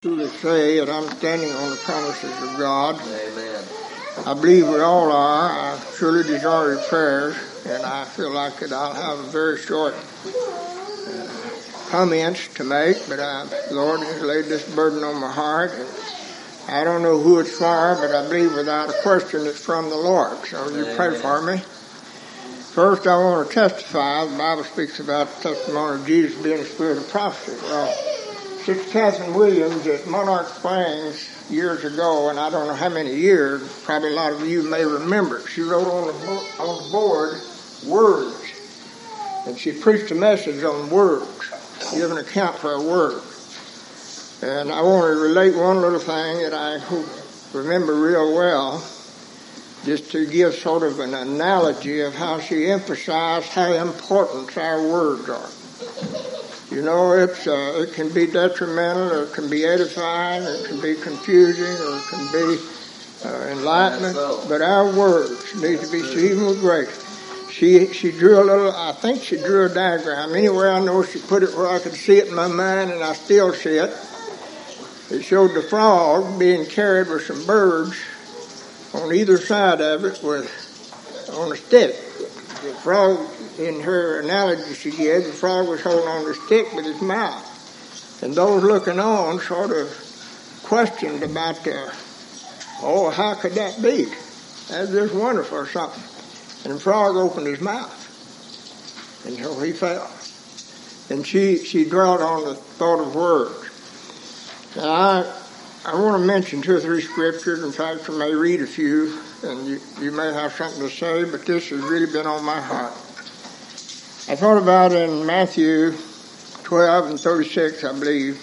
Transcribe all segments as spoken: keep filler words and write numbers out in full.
truly say that I'm standing on the promises of God. Amen. I believe we all are. I surely desire your prayers, and I feel like that I'll have a very short uh, comments to make, but I, the Lord has laid this burden on my heart, and I don't know who it's for, but I believe without a question it's from the Lord. So you Amen. Pray for me. First, I want to testify. The Bible speaks about the testimony of Jesus being the spirit of prophecy. Well, Sister Catherine Williams at Monarch Springs years ago, and I don't know how many years, probably a lot of you may remember, she wrote on the, bo- on the board words, and she preached a message on words, give an account for a word. And I want to relate one little thing that I hope remember real well, just to give sort of an analogy of how she emphasized how important our words are. You know, it's uh, it can be detrimental, or it can be edifying, or it can be confusing, or it can be uh, enlightenment. But our words need to be seasoned with grace. She she drew a little. I think she drew a diagram. Anyway, I know she put it where I could see it in my mind, and I still see it. It showed the frog being carried with some birds on either side of it with on a stick. The frog, in her analogy she gave, the frog was holding on the stick with his mouth. And those looking on sort of questioned about, the, oh, how could that be? That's just wonderful or something. And the frog opened his mouth. And so he fell. And she, she dwelt on the thought of words. Now, I, I want to mention two or three scriptures. In fact, I may read a few, and you, you may have something to say, but this has really been on my heart. I thought about in Matthew twelve and thirty-six, I believe,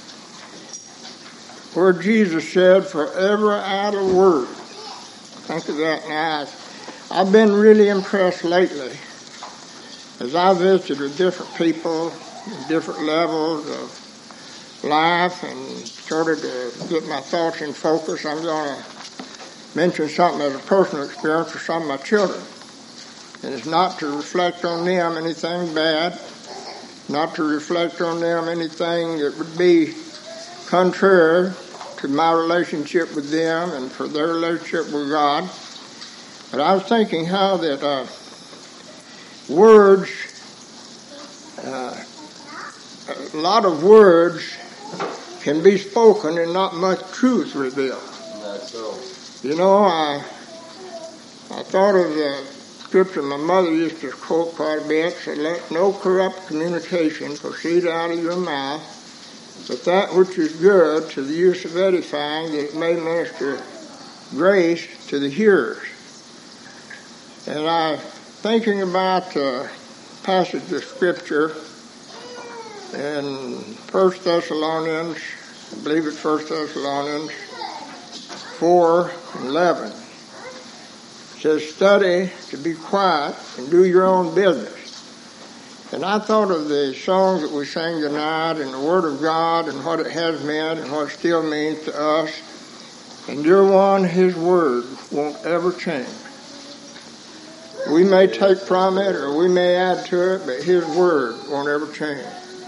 where Jesus said, "For every idle word." Think of that now. I've been really impressed lately as I visited with different people at different levels of life and started to get my thoughts in focus. I'm going to mention something as a personal experience for some of my children. And it's not to reflect on them anything bad, not to reflect on them anything that would be contrary to my relationship with them and for their relationship with God. But I was thinking how that uh, words, uh, a lot of words can be spoken and not much truth revealed. That's so. You know, I I thought of the scripture my mother used to quote quite a bit, said, "Let no corrupt communication proceed out of your mouth, but that which is good to the use of edifying, that it may minister grace to the hearers." And I'm thinking about a passage of scripture in First Thessalonians, I believe it's First Thessalonians four and eleven. It says, "Study to be quiet and do your own business." And I thought of the songs that we sang tonight and the Word of God and what it has meant and what it still means to us. And dear one, His Word won't ever change. We may take from it or we may add to it, but His Word won't ever change.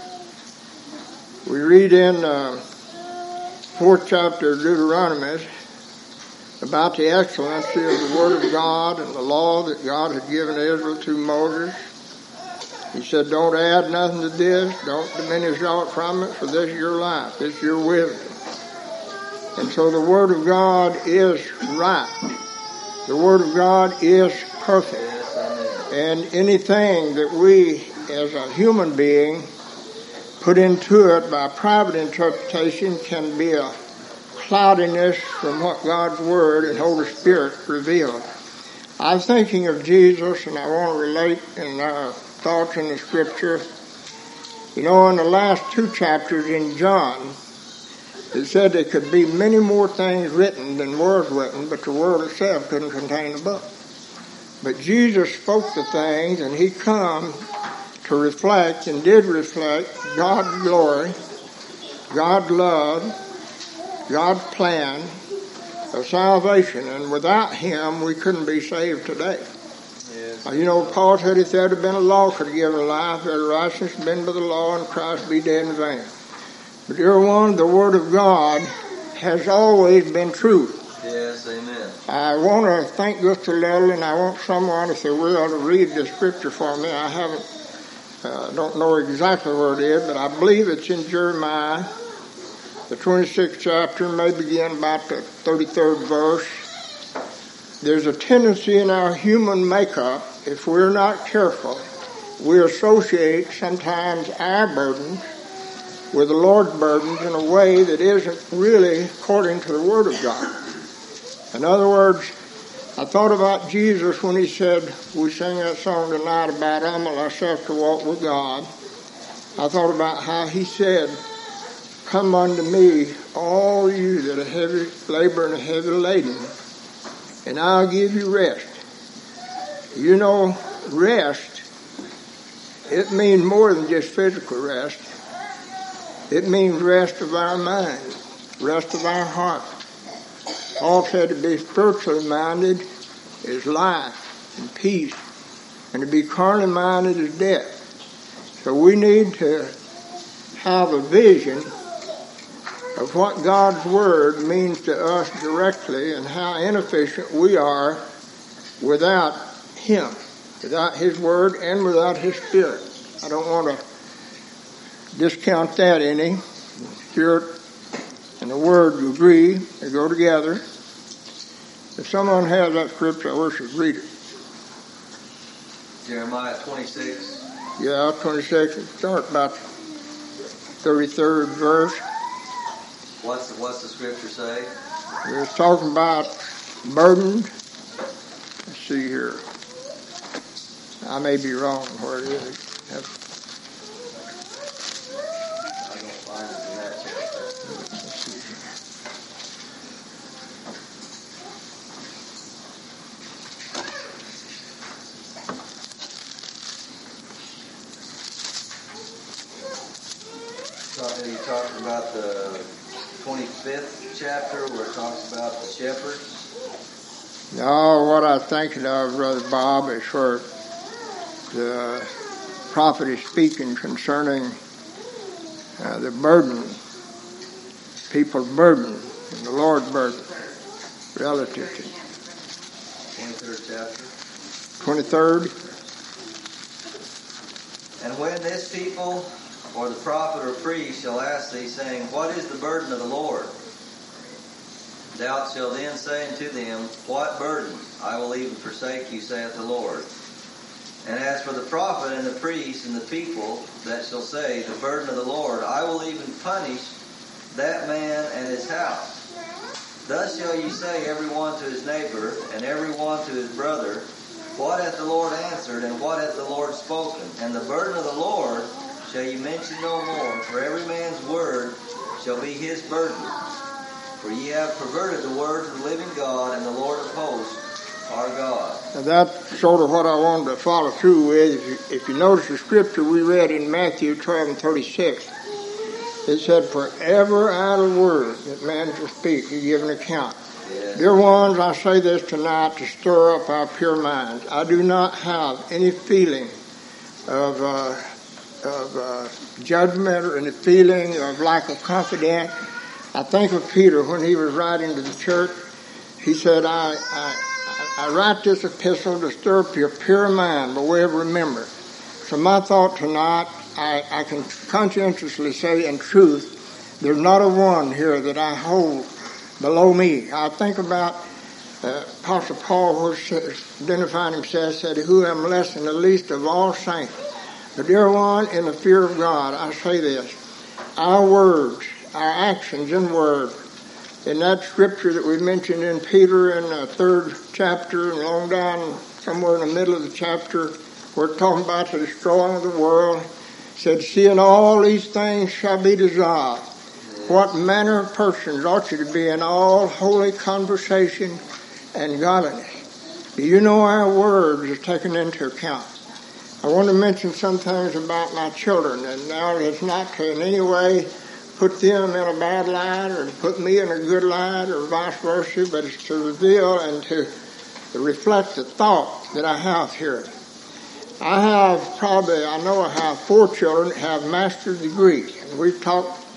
We read in uh, fourth chapter of Deuteronomy about the excellency of the Word of God and the law that God had given Israel through Moses. He said, "Don't add nothing to this, don't diminish aught from it, for this is your life, this is your wisdom." And so the Word of God is right. The Word of God is perfect. And anything that we, as a human being, put into it by private interpretation can be a cloudiness from what God's Word and Holy Spirit reveal. I'm thinking of Jesus, and I want to relate in uh, thoughts in the Scripture. You know, in the last two chapters in John, it said there could be many more things written than was written, but the Word itself couldn't contain the book. But Jesus spoke the things, and He come to reflect and did reflect God's glory, God's love, God's plan of salvation. And without Him, we couldn't be saved today. Yes. Uh, you know, Paul said if there had been a law could give a life, their righteousness been by the law, and Christ be dead in vain. But dear one, the Word of God has always been true. Yes, amen. I want to think just a little, and I want someone, if they will, to read the scripture for me. I haven't, uh, don't know exactly where it is, but I believe it's in Jeremiah, the twenty-sixth chapter, may begin about the thirty-third verse. There's a tendency in our human makeup, if we're not careful, we associate sometimes our burdens with the Lord's burdens in a way that isn't really according to the Word of God. In other words, I thought about Jesus when he said, we sang that song tonight about humble ourselves to walk with God. I thought about how he said, come unto me, all you that are heavy labor and heavy laden, and I'll give you rest. You know, rest, it means more than just physical rest. It means rest of our mind, rest of our heart. Paul said to be spiritually minded is life and peace, and to be carnally minded is death. So we need to have a vision of what God's Word means to us directly and how inefficient we are without Him, without His Word and without His Spirit. I don't want to discount that any. The Spirit and the Word agree, they go together. If someone has that scripture, I wish you'd read it. Jeremiah twenty-six. Yeah, twenty-six. It starts about thirty-third verse. What's the, what's the scripture say? It's talking about burdened. Let's see here. I may be wrong where it is. That's, I don't find it in that chapter. let's see here. Are you talking about the twenty-fifth chapter where it talks about the shepherds? No, what I'm thinking of, Brother Bob, is where the prophet is speaking concerning uh, the burden, people's burden, and the Lord's burden, relative to twenty-third chapter. twenty-third. And when this people, or the prophet or priest, shall ask thee, saying, what is the burden of the Lord? Thou shalt then say unto them, what burden? I will even forsake you, saith the Lord. And as for the prophet and the priest and the people that shall say, the burden of the Lord, I will even punish that man and his house. Thus shall ye say every one to his neighbor, and every one to his brother, what hath the Lord answered, and what hath the Lord spoken? And the burden of the Lord shall ye mention no more, for every man's word shall be his burden. For ye have perverted the words of the living God, and the Lord of hosts, our God. And that's sort of what I wanted to follow through with. If you, if you notice the scripture we read in Matthew twelve and thirty-six, it said, for every idle word that man shall speak, you give an account. Yes. Dear ones, I say this tonight to stir up our pure minds. I do not have any feeling of uh, of uh, judgment or any feeling of lack of confidence. I think of Peter when he was writing to the church. He said, I, I, I write this epistle to stir up your pure mind by way of remembrance. So my thought tonight, I, I can conscientiously say in truth, there's not a one here that I hold below me. I think about uh, Apostle Paul, who identified himself, said, who am less than the least of all saints. But dear one, in the fear of God, I say this, our words, our actions and words, in that scripture that we mentioned in Peter in the third chapter, and long down somewhere in the middle of the chapter, we're talking about the destroying of the world, said, seeing all these things shall be dissolved, what manner of persons ought you to be in all holy conversation and godliness? Do you know our words are taken into account? I want to mention some things about my children, and now it's not to in any way put them in a bad light or to put me in a good light or vice versa, but it's to reveal and to, to reflect the thought that I have here. I have probably, I know I have four children that have master's degrees. And we've talked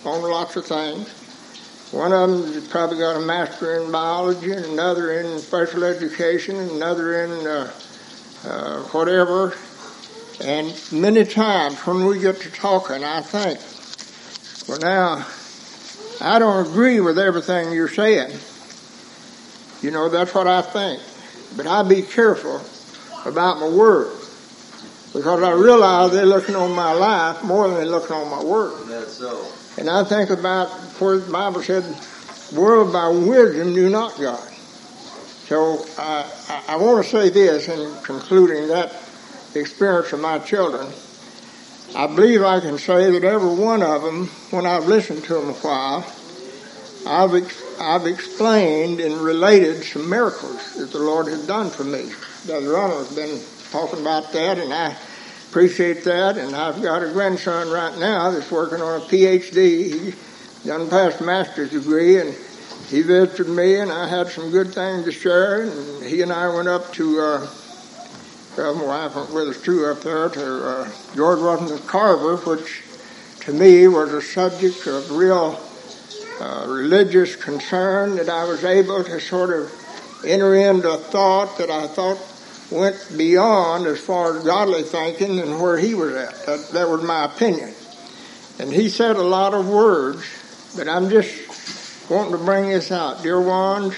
on lots of things. One of them has probably got a master in biology, and another in special education, and another in uh, uh, whatever. And many times when we get to talking, I think, well, now, I don't agree with everything you're saying. You know, that's what I think. But I be careful about my words, because I realize they're looking on my life more than they're looking on my word. That's so. And I think about where the Bible said, world by wisdom knew not God. So uh, I, I want to say this in concluding that experience of my children. I believe I can say that every one of them, when I've listened to them a while, I've ex- I've explained and related some miracles that the Lord has done for me. Brother Ronald has been talking about that, and I appreciate that. And I've got a grandson right now that's working on a P H D. He done past master's degree, and he visited me, and I had some good things to share. And he and I went up to, uh, well, my wife went with us too up there to uh, George Washington Carver, which to me was a subject of real uh, religious concern that I was able to sort of enter into a thought that I thought went beyond as far as godly thinking and where he was at. That, that was my opinion. And he said a lot of words, but I'm just wanting to bring this out. Dear ones,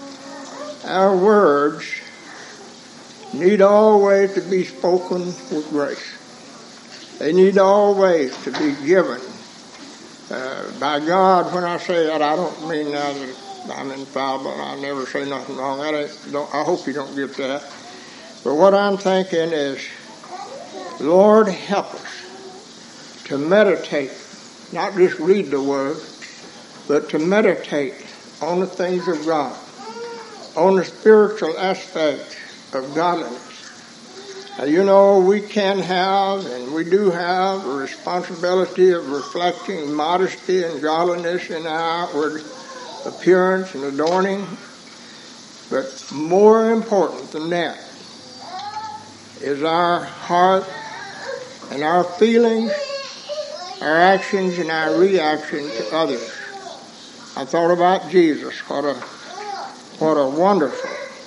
our words need always to be spoken with grace. They need always to be given uh, by God. When I say that, I don't mean now that I'm infallible. I never say nothing wrong. I, don't, don't, I hope you don't get that. But what I'm thinking is, Lord, help us to meditate, not just read the Word, but to meditate on the things of God, on the spiritual aspects of godliness. Now, you know, we can have, and we do have, a responsibility of reflecting modesty and godliness in our outward appearance and adorning. But more important than that is our heart and our feelings, our actions and our reaction to others. I thought about Jesus. What a, what a wonderful,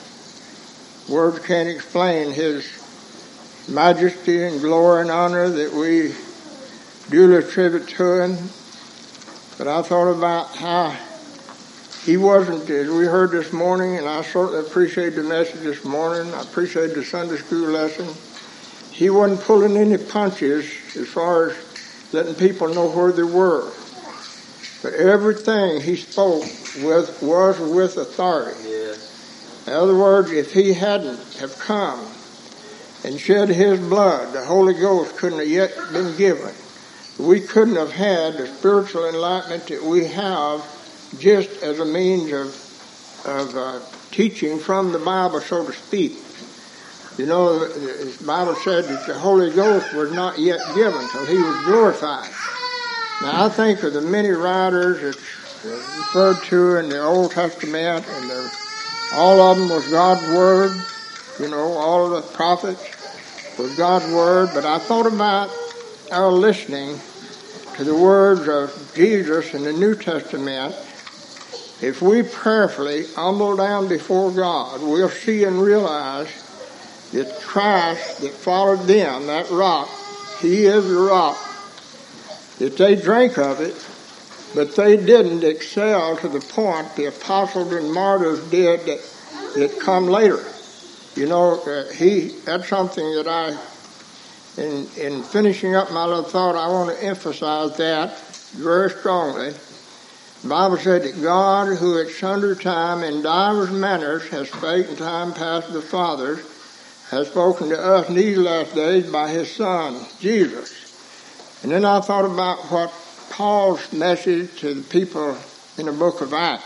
words can't explain his majesty and glory and honor that we duly attribute to him. But I thought about how he wasn't, as we heard this morning, and I certainly appreciate the message this morning. I appreciate the Sunday school lesson. He wasn't pulling any punches as far as letting people know where they were. But everything he spoke with was with authority. Yes. In other words, if he hadn't have come and shed his blood, the Holy Ghost couldn't have yet been given. We couldn't have had the spiritual enlightenment that we have just as a means of, of uh, teaching from the Bible, so to speak. You know, the Bible said that the Holy Ghost was not yet given until he was glorified. Now, I think of the many writers that's referred to in the Old Testament, and the, all of them was God's Word. You know, all of the prophets was God's Word. But I thought about our listening to the words of Jesus in the New Testament. If we prayerfully humble down before God, we'll see and realize that Christ that followed them, that rock, he is the rock, that they drank of it, but they didn't excel to the point the apostles and martyrs did that, that come later. You know, uh, he, that's something that I, in, in finishing up my little thought, I want to emphasize that very strongly. The Bible said that God, who at sundry time in divers manners has spake in time past to the fathers, has spoken to us in these last days by his Son, Jesus. And then I thought about what Paul's message to the people in the book of Acts.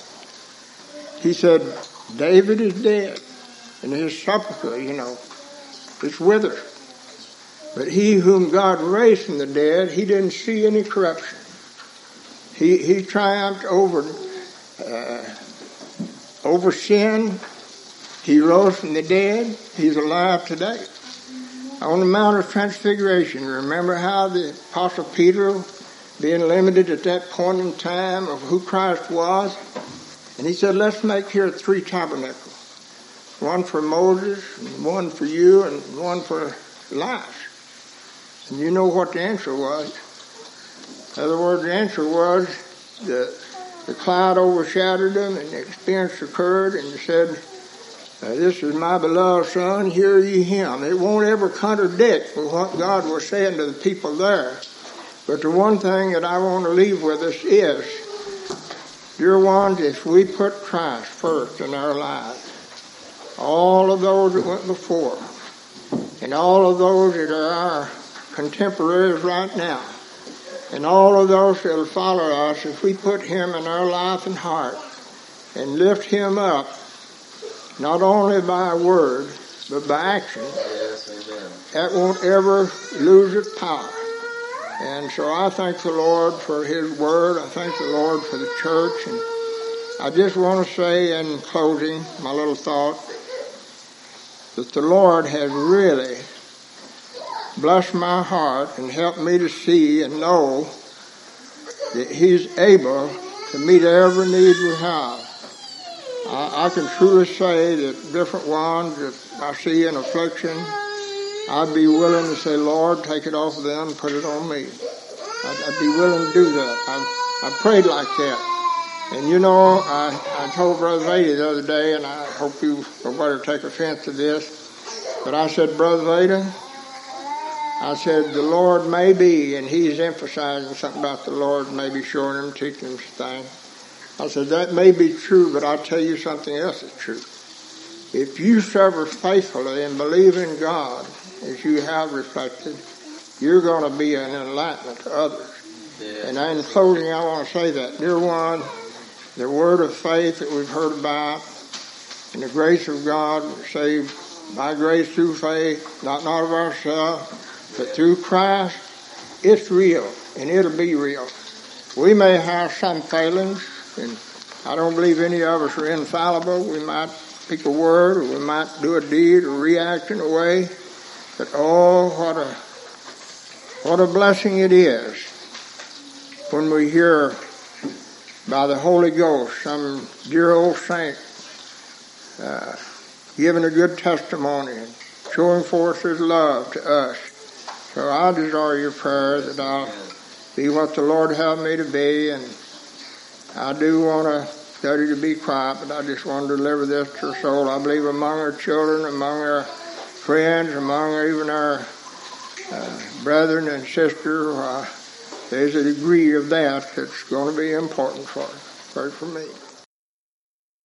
He said, David is dead, and his sepulchre, you know, is withered. But he whom God raised from the dead, he didn't see any corruption. He he triumphed over uh, over sin. He rose from the dead. He's alive today. On the Mount of Transfiguration, remember how the Apostle Peter being limited at that point in time of who Christ was. And he said, let's make here three tabernacles. One for Moses, and one for you, and one for Elias. And you know what the answer was. In other words, the answer was the, the cloud overshadowed them, and the experience occurred, and he said, uh, this is my beloved son, hear ye him. It won't ever contradict with what God was saying to the people there. But the one thing that I want to leave with us is, dear ones, if we put Christ first in our lives, all of those that went before, and all of those that are our contemporaries right now, and all of those that will follow us, if we put him in our life and heart and lift him up, not only by word, but by action, yes, amen. That won't ever lose its power. And so I thank the Lord for his word. I thank the Lord for the church. And I just want to say in closing my little thought that the Lord has really blessed my heart and helped me to see and know that he's able to meet every need we have. I, I can truly say that different ones that I see in affliction, I'd be willing to say, Lord, take it off of them and put it on me. I'd, I'd be willing to do that. I, I prayed like that. And you know, I, I told Brother Veda the other day, and I hope you nobody take offense to this, but I said, Brother Veda, I said, the Lord may be, and he's emphasizing something about the Lord maybe showing him, teaching him something. I said, that may be true, but I'll tell you something else is true. If you serve faithfully and believe in God, as you have reflected, you're going to be an enlightenment to others. Yeah. And in closing, I want to say that, dear one, the word of faith that we've heard about and the grace of God, we're saved by grace through faith, not, not of ourselves, but through Christ, it's real, and it'll be real. We may have some failings, and I don't believe any of us are infallible. We might speak a word, or we might do a deed, or react in a way. But oh, what a what a blessing it is when we hear by the Holy Ghost some dear old saint uh, giving a good testimony and showing forth his love to us. So I desire your prayer that I'll be what the Lord helped me to be, and I do want to study to be quiet, but I just want to deliver this to our soul. I believe among our children, among our friends, among even our uh, brethren and sisters, uh, there's a degree of that that's going to be important for us. Pray for me.